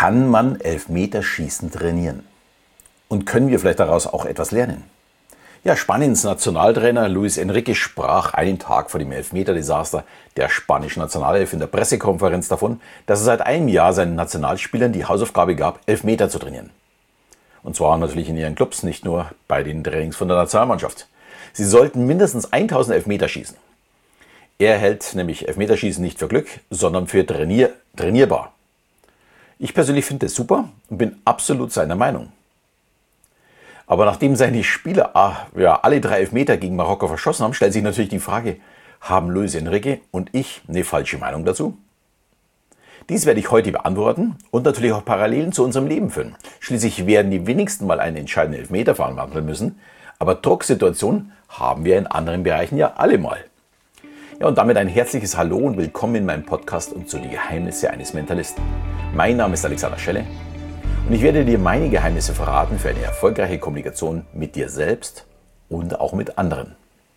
Kann man Elfmeterschießen trainieren? Und können wir vielleicht daraus auch etwas lernen? Ja, Spaniens Nationaltrainer Luis Enrique sprach einen Tag vor dem Elfmeter-Desaster der spanischen Nationalelf in der Pressekonferenz davon, dass es seit einem Jahr seinen Nationalspielern die Hausaufgabe gab, Elfmeter zu trainieren. Und zwar natürlich in ihren Clubs, nicht nur bei den Trainings von der Nationalmannschaft. Sie sollten mindestens 1000 Elfmeter schießen. Er hält nämlich Elfmeterschießen nicht für Glück, sondern für trainierbar. Ich persönlich finde das super und bin absolut seiner Meinung. Aber nachdem seine Spieler alle 3 Elfmeter gegen Marokko verschossen haben, stellt sich natürlich die Frage, haben Luis Enrique und ich eine falsche Meinung dazu? Dies werde ich heute beantworten und natürlich auch Parallelen zu unserem Leben führen. Schließlich werden die wenigsten mal einen entscheidenden Elfmeter verwandeln müssen, aber Drucksituationen haben wir in anderen Bereichen ja alle mal. Ja, und damit ein herzliches Hallo und willkommen in meinem Podcast und zu die Geheimnisse eines Mentalisten. Mein Name ist Alexander Schelle und ich werde dir meine Geheimnisse verraten für eine erfolgreiche Kommunikation mit dir selbst und auch mit anderen.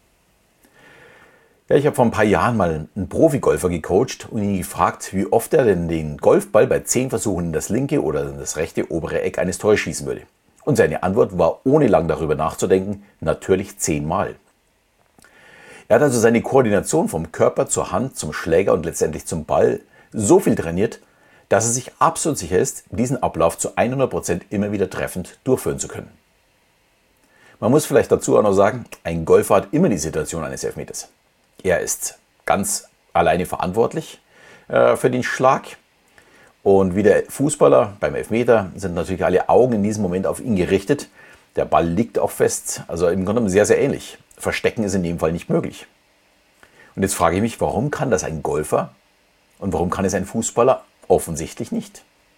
Ja, ich habe vor ein paar Jahren mal einen Profi-Golfer gecoacht und ihn gefragt, wie oft er denn den Golfball bei 10 Versuchen in das linke oder in das rechte obere Eck eines Tores schießen würde. Und seine Antwort war, ohne lang darüber nachzudenken, natürlich 10 Mal. Er hat also seine Koordination vom Körper zur Hand, zum Schläger und letztendlich zum Ball so viel trainiert, dass er sich absolut sicher ist, diesen Ablauf zu 100% immer wieder treffend durchführen zu können. Man muss vielleicht dazu auch noch sagen, ein Golfer hat immer die Situation eines Elfmeters. Er ist ganz alleine verantwortlich für den Schlag. Und wie der Fußballer beim Elfmeter sind natürlich alle Augen in diesem Moment auf ihn gerichtet. Der Ball liegt auch fest, also im Grunde sehr, sehr ähnlich. Verstecken ist in dem Fall nicht möglich. Und jetzt frage ich mich, warum kann das ein Golfer und warum kann es ein Fußballer offensichtlich nicht?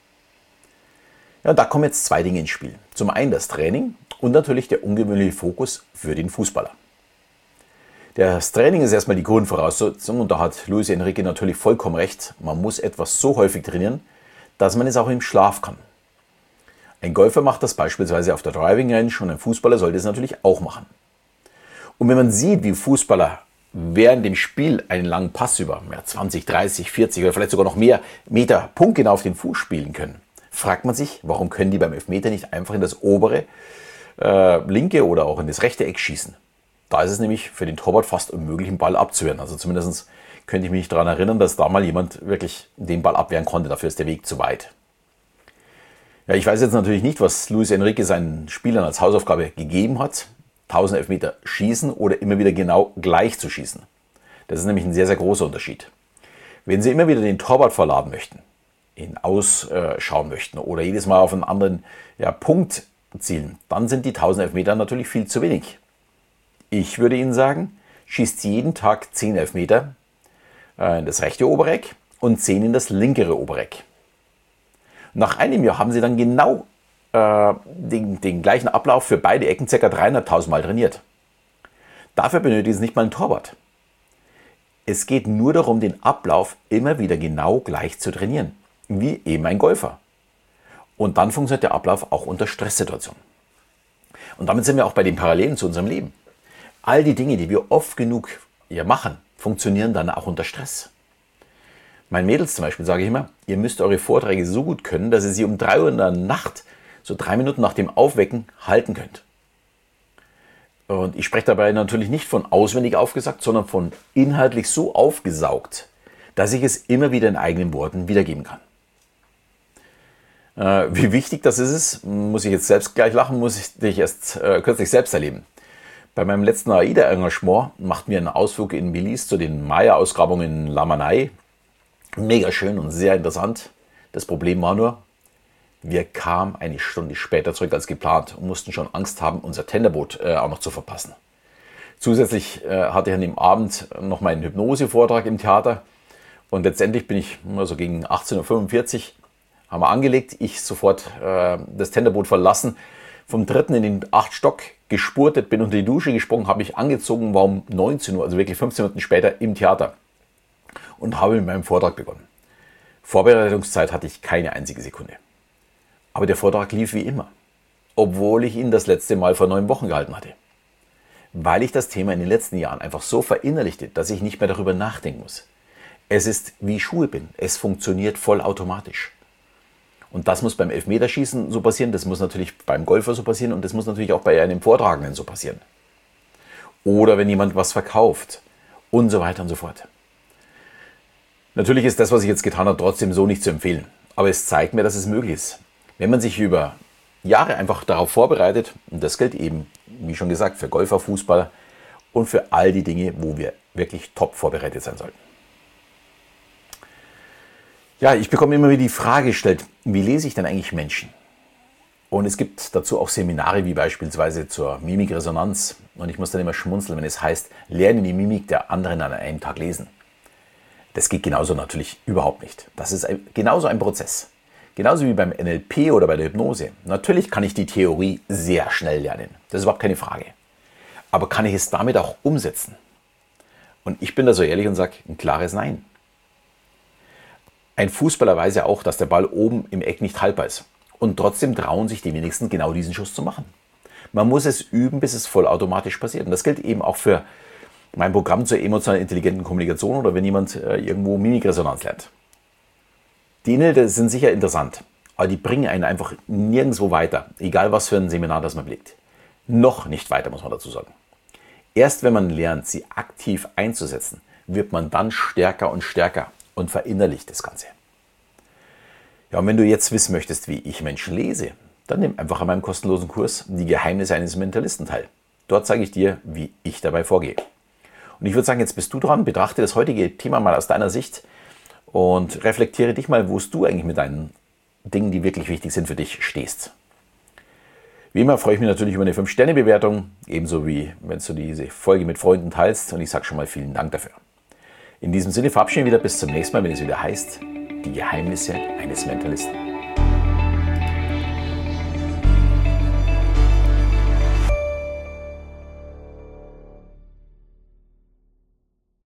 Ja, da kommen jetzt 2 Dinge ins Spiel. Zum einen das Training und natürlich der ungewöhnliche Fokus für den Fußballer. Das Training ist erstmal die Grundvoraussetzung und da hat Luis Enrique natürlich vollkommen recht. Man muss etwas so häufig trainieren, dass man es auch im Schlaf kann. Ein Golfer macht das beispielsweise auf der Driving Range und ein Fußballer sollte es natürlich auch machen. Und wenn man sieht, wie Fußballer während dem Spiel einen langen Pass über 20, 30, 40 oder vielleicht sogar noch mehr Meter punktgenau auf den Fuß spielen können, fragt man sich, warum können die beim Elfmeter nicht einfach in das obere linke oder auch in das rechte Eck schießen. Da ist es nämlich für den Torwart fast unmöglich, einen Ball abzuwehren. Also zumindest könnte ich mich daran erinnern, dass da mal jemand wirklich den Ball abwehren konnte. Dafür ist der Weg zu weit. Ja, ich weiß jetzt natürlich nicht, was Luis Enrique seinen Spielern als Hausaufgabe gegeben hat. 1000 Elfmeter schießen oder immer wieder genau gleich zu schießen. Das ist nämlich ein sehr, sehr großer Unterschied. Wenn Sie immer wieder den Torwart verladen möchten, ihn ausschauen möchten oder jedes Mal auf einen anderen Punkt zielen, dann sind die 1000 Elfmeter natürlich viel zu wenig. Ich würde Ihnen sagen, schießt jeden Tag 10 Elfmeter in das rechte Obereck und 10 in das linkere Obereck. Nach einem Jahr haben Sie dann genau den gleichen Ablauf für beide Ecken ca. 300.000 Mal trainiert. Dafür benötigen Sie nicht mal einen Torwart. Es geht nur darum, den Ablauf immer wieder genau gleich zu trainieren, wie eben ein Golfer. Und dann funktioniert der Ablauf auch unter Stresssituationen. Und damit sind wir auch bei den Parallelen zu unserem Leben. All die Dinge, die wir oft genug machen, funktionieren dann auch unter Stress. Meinen Mädels zum Beispiel sage ich immer, ihr müsst eure Vorträge so gut können, dass ihr sie um 3 Uhr in der Nacht, so 3 Minuten nach dem Aufwecken, halten könnt. Und ich spreche dabei natürlich nicht von auswendig aufgesagt, sondern von inhaltlich so aufgesaugt, dass ich es immer wieder in eigenen Worten wiedergeben kann. Wie wichtig das ist, muss ich jetzt selbst gleich lachen, muss ich erst kürzlich selbst erleben. Bei meinem letzten AIDA-Engagement machten wir einen Ausflug in Belize zu den Maya-Ausgrabungen in Lamanai. Mega schön und sehr interessant. Das Problem war nur, wir kamen eine Stunde später zurück als geplant und mussten schon Angst haben, unser Tenderboot auch noch zu verpassen. Zusätzlich hatte ich an dem Abend noch meinen Hypnose-Vortrag im Theater und letztendlich bin ich so gegen 18:45 Uhr haben wir angelegt, ich sofort das Tenderboot verlassen, vom 3. in den 8. Stock gespurtet, bin unter die Dusche gesprungen, habe mich angezogen, war um 19 Uhr, also wirklich 15 Minuten später im Theater und habe mit meinem Vortrag begonnen. Vorbereitungszeit hatte ich keine einzige Sekunde. Aber der Vortrag lief wie immer, obwohl ich ihn das letzte Mal vor 9 Wochen gehalten hatte. Weil ich das Thema in den letzten Jahren einfach so verinnerlichte, dass ich nicht mehr darüber nachdenken muss. Es ist wie Schuhe binden, es funktioniert vollautomatisch. Und das muss beim Elfmeterschießen so passieren, das muss natürlich beim Golfer so passieren und das muss natürlich auch bei einem Vortragenden so passieren. Oder wenn jemand was verkauft und so weiter und so fort. Natürlich ist das, was ich jetzt getan habe, trotzdem so nicht zu empfehlen. Aber es zeigt mir, dass es möglich ist. Wenn man sich über Jahre einfach darauf vorbereitet, und das gilt eben, wie schon gesagt, für Golfer, Fußballer und für all die Dinge, wo wir wirklich top vorbereitet sein sollten. Ja, ich bekomme immer wieder die Frage gestellt, wie lese ich denn eigentlich Menschen? Und es gibt dazu auch Seminare wie beispielsweise zur Mimikresonanz. Und ich muss dann immer schmunzeln, wenn es heißt, lerne die Mimik der anderen an einem Tag lesen. Das geht genauso natürlich überhaupt nicht. Das ist genauso ein Prozess. Genauso wie beim NLP oder bei der Hypnose. Natürlich kann ich die Theorie sehr schnell lernen. Das ist überhaupt keine Frage. Aber kann ich es damit auch umsetzen? Und ich bin da so ehrlich und sage ein klares Nein. Ein Fußballer weiß ja auch, dass der Ball oben im Eck nicht haltbar ist. Und trotzdem trauen sich die wenigsten genau diesen Schuss zu machen. Man muss es üben, bis es vollautomatisch passiert. Und das gilt eben auch für mein Programm zur emotional intelligenten Kommunikation oder wenn jemand irgendwo Mimikresonanz lernt. Die Inhalte sind sicher interessant, aber die bringen einen einfach nirgendwo weiter, egal was für ein Seminar das man belegt. Noch nicht weiter, muss man dazu sagen. Erst wenn man lernt, sie aktiv einzusetzen, wird man dann stärker und stärker und verinnerlicht das Ganze. Ja, und wenn du jetzt wissen möchtest, wie ich Menschen lese, dann nimm einfach an meinem kostenlosen Kurs Die Geheimnisse eines Mentalisten teil. Dort zeige ich dir, wie ich dabei vorgehe. Und ich würde sagen, jetzt bist du dran, betrachte das heutige Thema mal aus deiner Sicht und reflektiere dich mal, wo du eigentlich mit deinen Dingen, die wirklich wichtig sind für dich, stehst. Wie immer freue ich mich natürlich über eine 5-Sterne-Bewertung, ebenso wie wenn du diese Folge mit Freunden teilst und ich sage schon mal vielen Dank dafür. In diesem Sinne verabschiede ich mich wieder bis zum nächsten Mal, wenn es wieder heißt, die Geheimnisse eines Mentalisten.